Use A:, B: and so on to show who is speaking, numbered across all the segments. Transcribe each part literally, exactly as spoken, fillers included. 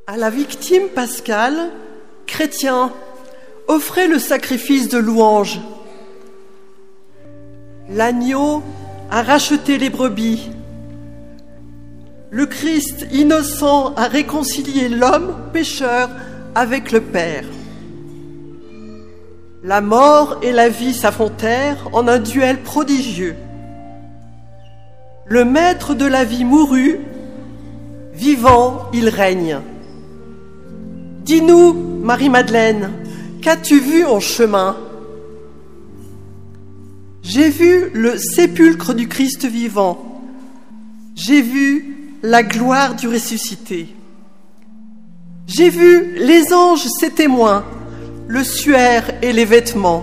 A: À la victime pascale, chrétiens, offrez le sacrifice de louange. L'agneau a racheté les brebis. Le Christ innocent a réconcilié l'homme pécheur avec le Père. La mort et la vie s'affrontèrent en un duel prodigieux. Le maître de la vie mourut, vivant, il règne. Dis-nous, Marie-Madeleine, qu'as-tu vu en chemin? J'ai vu le sépulcre du Christ vivant. J'ai vu la gloire du ressuscité. J'ai vu les anges, ses témoins, le suaire et les vêtements.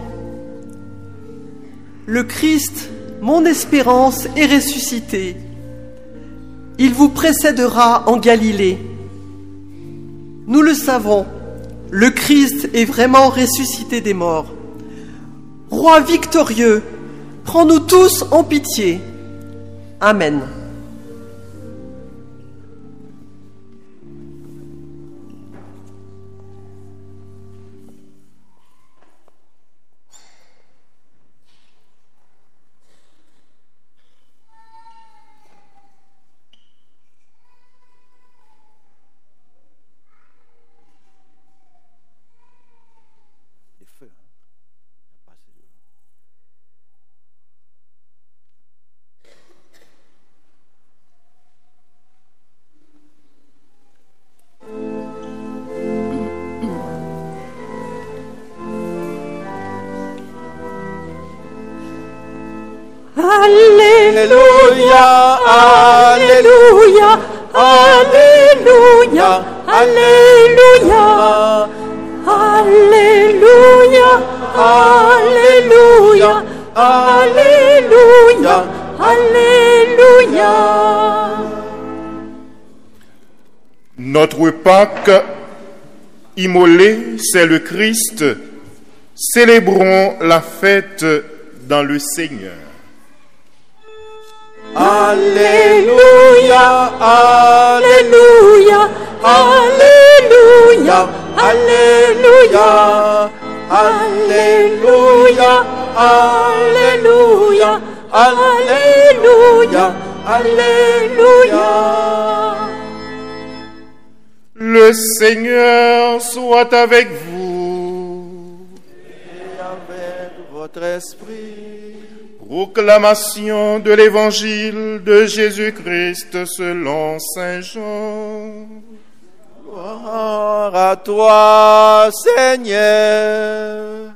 A: Le Christ, mon espérance, est ressuscité. Il vous précédera en Galilée. Nous le savons, le Christ est vraiment ressuscité des morts. Roi victorieux, prends-nous tous en pitié. Amen.
B: Alléluia, Alléluia, Alléluia, Alléluia, Alléluia, Alléluia, Alléluia, Alléluia.
C: Notre Pâque immolé, c'est le Christ. Célébrons la fête dans le Seigneur.
B: Alléluia, Alléluia, Alléluia, Alléluia, Alléluia, Alléluia, Alléluia, Alléluia.
C: Le Seigneur soit avec vous.
B: Et avec votre esprit.
C: Proclamation de l'Évangile de Jésus-Christ selon Saint Jean.
B: Gloire à toi, Seigneur.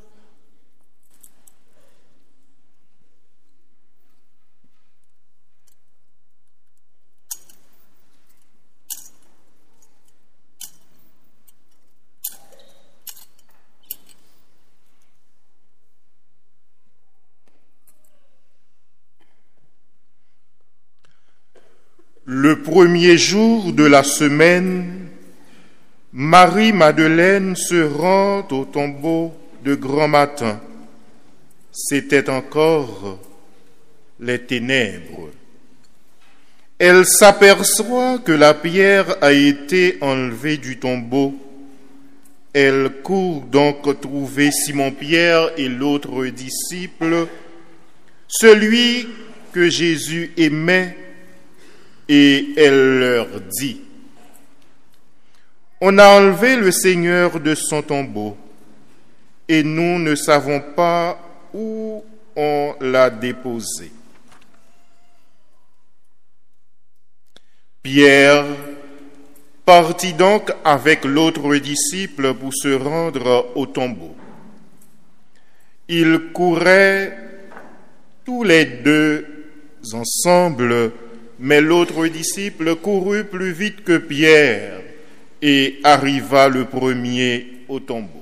C: Le premier jour de la semaine, Marie-Madeleine se rend au tombeau de grand matin. C'était encore les ténèbres. Elle s'aperçoit que la pierre a été enlevée du tombeau. Elle court donc trouver Simon-Pierre et l'autre disciple, celui que Jésus aimait, et elle leur dit: on a enlevé le Seigneur de son tombeau, et nous ne savons pas où on l'a déposé. Pierre partit donc avec l'autre disciple pour se rendre au tombeau. Ils couraient tous les deux ensemble, mais l'autre disciple courut plus vite que Pierre et arriva le premier au tombeau.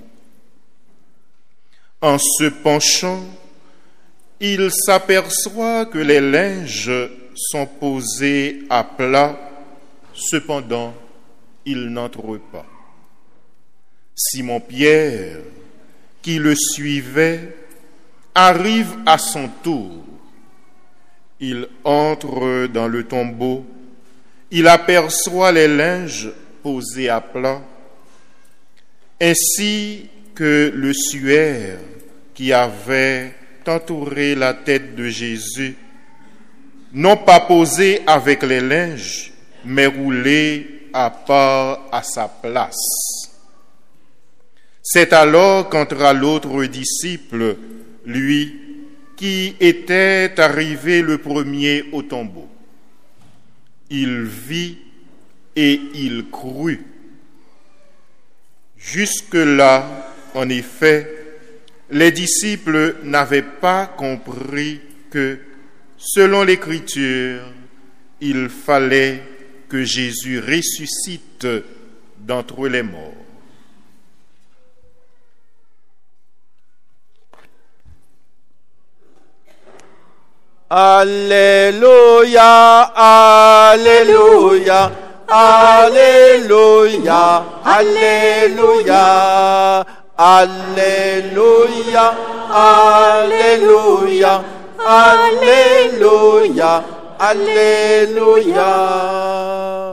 C: En se penchant, il s'aperçoit que les linges sont posés à plat, cependant, il n'entre pas. Simon-Pierre, qui le suivait, arrive à son tour. Il entre dans le tombeau, il aperçoit les linges posé à plat, ainsi que le suaire qui avait entouré la tête de Jésus, non pas posé avec les linges, mais roulé à part à sa place. C'est alors qu'entra l'autre disciple, lui, qui était arrivé le premier au tombeau. Il vit et il crut. Jusque-là, en effet, les disciples n'avaient pas compris que, selon l'Écriture, il fallait que Jésus ressuscite d'entre les morts.
B: Alléluia, Alléluia, Alléluia, Alléluia, Alléluia, Alléluia, Alléluia, Alléluia.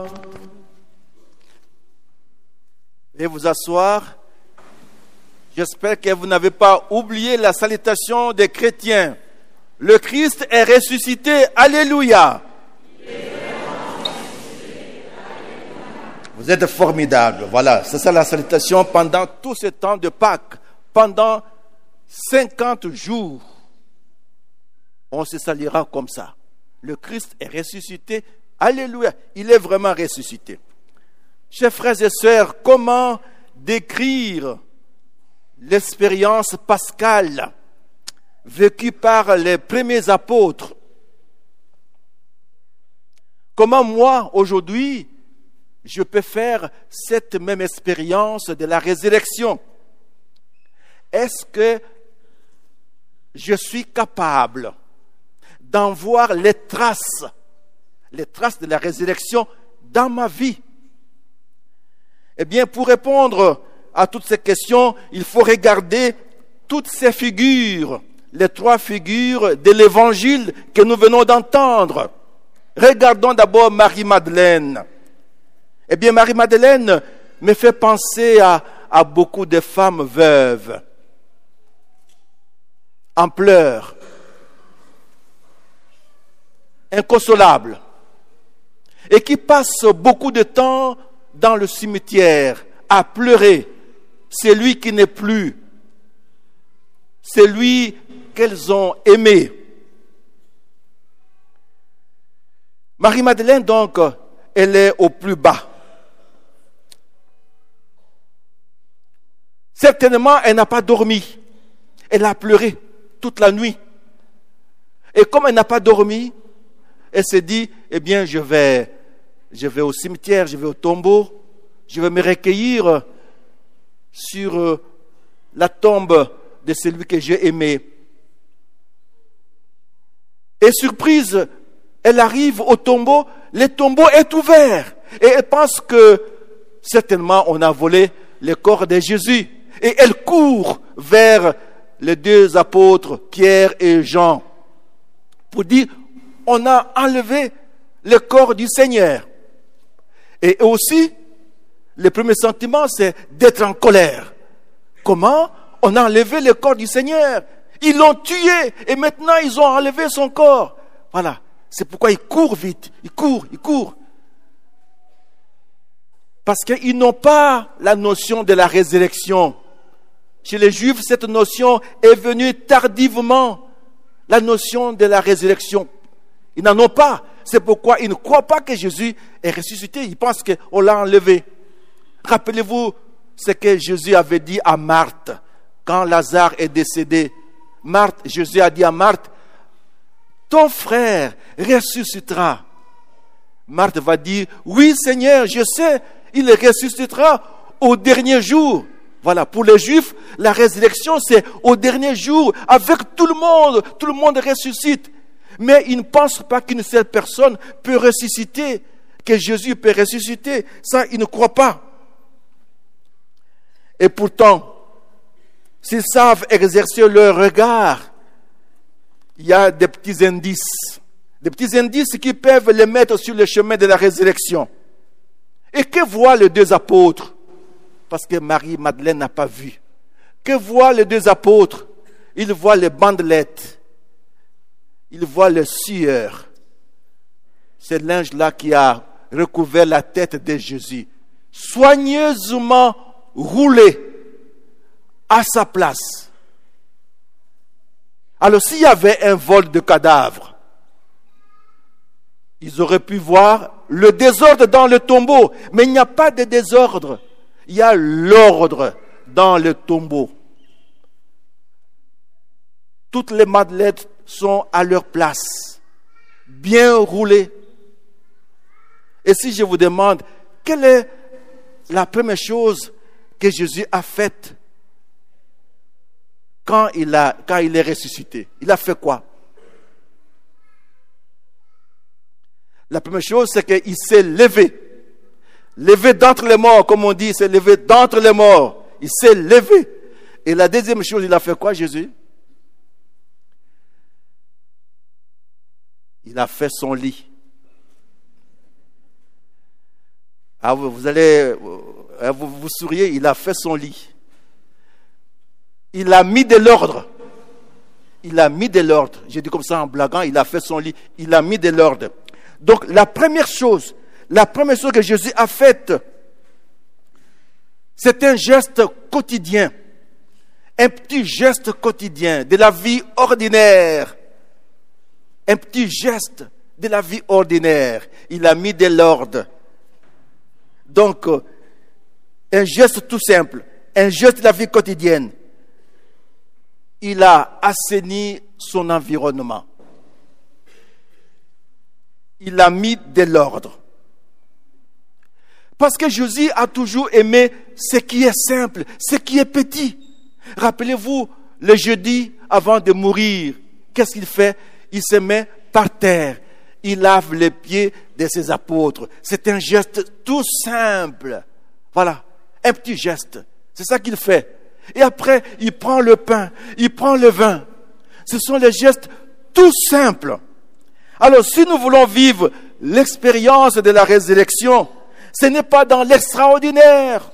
B: Veuillez vous asseoir. J'espère que vous n'avez pas oublié la salutation des chrétiens. Le Christ est ressuscité. Alléluia. Vous êtes formidables. Voilà, c'est ça la salutation pendant tout ce temps de Pâques. Pendant cinquante jours, on se saluera comme ça. Le Christ est ressuscité. Alléluia. Il est vraiment ressuscité. Chers frères et sœurs, comment décrire l'expérience pascale vécue par les premiers apôtres? Comment moi, aujourd'hui, je peux faire cette même expérience de la résurrection? Est-ce que je suis capable d'en voir les traces, les traces de la résurrection dans ma vie? Eh bien, pour répondre à toutes ces questions, il faut regarder toutes ces figures, les trois figures de l'évangile que nous venons d'entendre. Regardons d'abord Marie-Madeleine. Eh bien, Marie-Madeleine me fait penser à, à beaucoup de femmes veuves, en pleurs, inconsolables, et qui passent beaucoup de temps dans le cimetière à pleurer. C'est lui qui n'est plus. C'est lui qu'elles ont aimé. Marie-Madeleine, donc, elle est au plus bas. Certainement, elle n'a pas dormi. Elle a pleuré toute la nuit. Et comme elle n'a pas dormi, elle s'est dit, eh bien, je vais, je vais au cimetière, je vais au tombeau, je vais me recueillir sur la tombe de celui que j'ai aimé. Et surprise, elle arrive au tombeau, le tombeau est ouvert. Et elle pense que certainement on a volé le corps de Jésus. Et elle court vers les deux apôtres, Pierre et Jean, pour dire, on a enlevé le corps du Seigneur. Et aussi, le premier sentiment, c'est d'être en colère. Comment? On a enlevé le corps du Seigneur. Ils l'ont tué et maintenant ils ont enlevé son corps. Voilà. C'est pourquoi ils courent vite. Ils courent, ils courent. Parce qu'ils n'ont pas la notion de la résurrection. Chez les Juifs, cette notion est venue tardivement. La notion de la résurrection. Ils n'en ont pas. C'est pourquoi ils ne croient pas que Jésus est ressuscité. Ils pensent qu'on l'a enlevé. Rappelez-vous ce que Jésus avait dit à Marthe quand Lazare est décédé. Marthe, Jésus a dit à Marthe, ton frère ressuscitera. Marthe va dire, oui Seigneur, je sais, il ressuscitera au dernier jour. Voilà, pour les Juifs, la résurrection c'est au dernier jour, avec tout le monde, tout le monde ressuscite. Mais ils ne pensent pas qu'une seule personne peut ressusciter, que Jésus peut ressusciter. Ça, ils ne croient pas. Et pourtant, s'ils savent exercer leur regard, il y a des petits indices. Des petits indices qui peuvent les mettre sur le chemin de la résurrection. Et que voient les deux apôtres? Parce que Marie-Madeleine n'a pas vu. Que voient les deux apôtres? Ils voient les bandelettes. Ils voient le sueur. C'est linge-là qui a recouvert la tête de Jésus, soigneusement roulé à sa place. Alors s'il y avait un vol de cadavres, ils auraient pu voir le désordre dans le tombeau. Mais il n'y a pas de désordre. Il y a l'ordre dans le tombeau. Toutes les madeleines sont à leur place, bien roulées. Et si je vous demande, quelle est la première chose que Jésus a faite quand il, a, quand il est ressuscité? Il a fait quoi? La première chose, c'est qu'il s'est levé. Levé d'entre les morts, comme on dit, il s'est levé d'entre les morts. Il s'est levé. Et la deuxième chose, il a fait quoi, Jésus? Il a fait son lit. Ah, vous allez, vous, vous souriez, il a fait son lit. Il a mis de l'ordre. Il a mis de l'ordre. J'ai dit comme ça en blaguant, il a fait son lit. Il a mis de l'ordre. Donc la première chose, la première chose que Jésus a faite, c'est un geste quotidien. Un petit geste quotidien de la vie ordinaire. Un petit geste de la vie ordinaire. Il a mis de l'ordre. Donc, un geste tout simple, un geste de la vie quotidienne. Il a assaini son environnement. Il a mis de l'ordre. Parce que Jésus a toujours aimé ce qui est simple, ce qui est petit. Rappelez-vous, le jeudi, avant de mourir, qu'est-ce qu'il fait? Il se met par terre. Il lave les pieds de ses apôtres. C'est un geste tout simple. Voilà, un petit geste. C'est ça qu'il fait. Et après, il prend le pain, il prend le vin. Ce sont les gestes tout simples. Alors, si nous voulons vivre l'expérience de la résurrection, ce n'est pas dans l'extraordinaire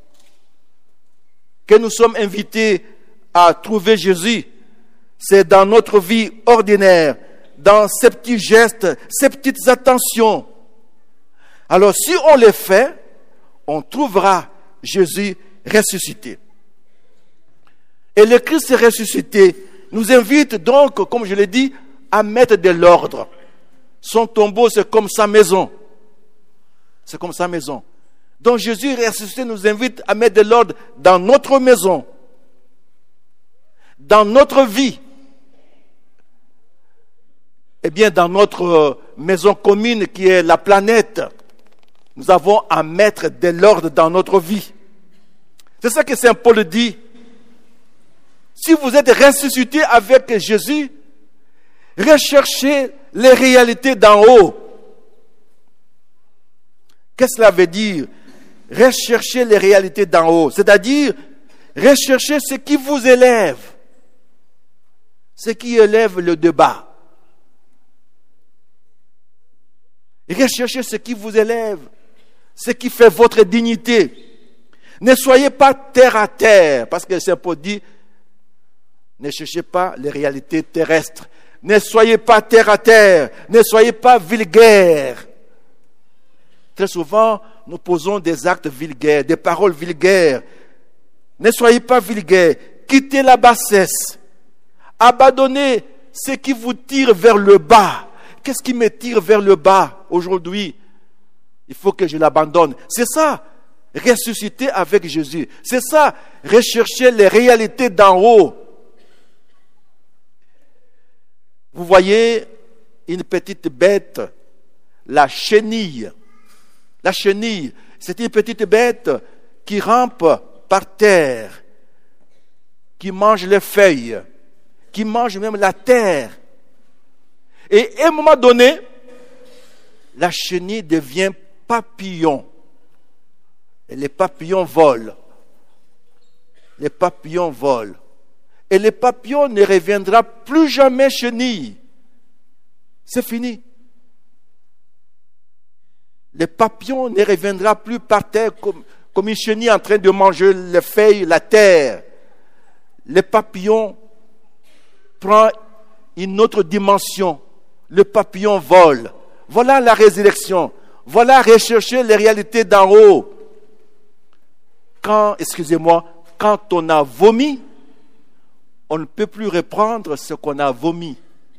B: que nous sommes invités à trouver Jésus. C'est dans notre vie ordinaire, dans ces petits gestes, ces petites attentions. Alors, si on les fait, on trouvera Jésus ressuscité. Et le Christ ressuscité nous invite donc, comme je l'ai dit, à mettre de l'ordre. Son tombeau, c'est comme sa maison. C'est comme sa maison. Donc Jésus ressuscité nous invite à mettre de l'ordre dans notre maison, dans notre vie. Eh bien, dans notre maison commune qui est la planète, nous avons à mettre de l'ordre dans notre vie. C'est ça que Saint Paul dit. Si vous êtes ressuscité avec Jésus, recherchez les réalités d'en haut. Qu'est-ce que cela veut dire? Recherchez les réalités d'en haut. C'est-à-dire, recherchez ce qui vous élève. Ce qui élève le débat. Recherchez ce qui vous élève. Ce qui fait votre dignité. Ne soyez pas terre à terre. Parce que Saint Paul dit, ne cherchez pas les réalités terrestres. Ne soyez pas terre à terre. Ne soyez pas vulgaire. Très souvent, nous posons des actes vulgaires, des paroles vulgaires. Ne soyez pas vulgaire. Quittez la bassesse. Abandonnez ce qui vous tire vers le bas. Qu'est-ce qui me tire vers le bas aujourd'hui? Il faut que je l'abandonne. C'est ça, ressusciter avec Jésus. C'est ça, rechercher les réalités d'en haut. Vous voyez une petite bête, la chenille. La chenille, c'est une petite bête qui rampe par terre, qui mange les feuilles, qui mange même la terre. Et à un moment donné, la chenille devient papillon. Et les papillons volent. Les papillons volent. Et le papillon ne reviendra plus jamais chenille. C'est fini. Le papillon ne reviendra plus par terre comme, comme une chenille en train de manger les feuilles, la terre. Le papillon prend une autre dimension. Le papillon vole. Voilà la résurrection. Voilà rechercher les réalités d'en haut. Quand, excusez-moi, quand on a vomi, on ne peut plus reprendre ce qu'on a vomi.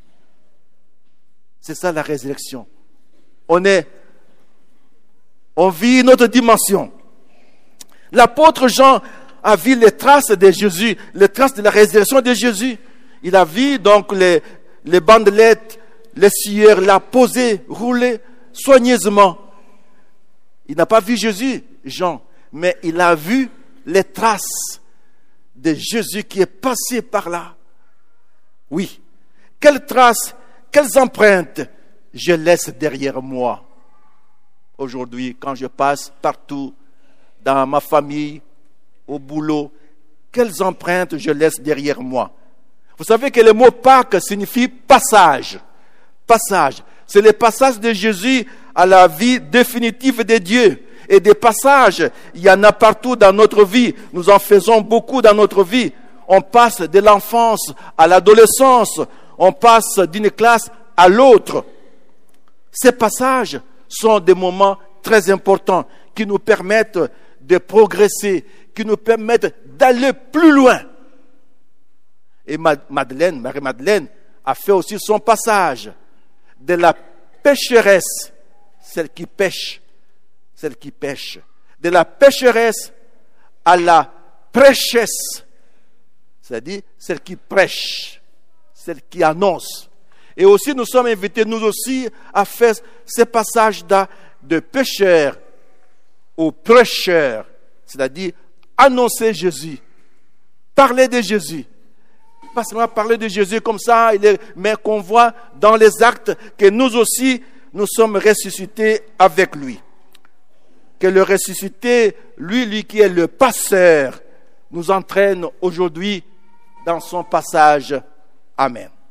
B: C'est ça la résurrection. On est, on vit une autre dimension. L'apôtre Jean a vu les traces de Jésus, les traces de la résurrection de Jésus. Il a vu donc les, les bandelettes, les sueurs, l'a posé, roulé soigneusement. Il n'a pas vu Jésus, Jean, mais il a vu les traces de Jésus qui est passé par là. Oui. Quelles traces, quelles empreintes je laisse derrière moi aujourd'hui quand je passe partout, dans ma famille, au boulot, quelles empreintes je laisse derrière moi? Vous savez que le mot Pâques signifie passage. Passage. C'est le passage de Jésus à la vie définitive de Dieu. Et des passages, il y en a partout dans notre vie. Nous en faisons beaucoup dans notre vie. On passe de l'enfance à l'adolescence. On passe d'une classe à l'autre. Ces passages sont des moments très importants qui nous permettent de progresser, qui nous permettent d'aller plus loin. Et Madeleine, Marie-Madeleine, a fait aussi son passage de la pécheresse, celle qui pêche, celle qui pêche, de la pécheresse à la prêchesse, c'est-à-dire celle qui prêche, celle qui annonce. Et aussi, nous sommes invités, nous aussi, à faire ce passage de pécheur au prêcheur, c'est-à-dire annoncer Jésus, parler de Jésus. Pas seulement parler de Jésus comme ça, mais qu'on voit dans les actes que nous aussi, nous sommes ressuscités avec lui. Que le ressuscité, lui, lui qui est le passeur, nous entraîne aujourd'hui dans son passage. Amen.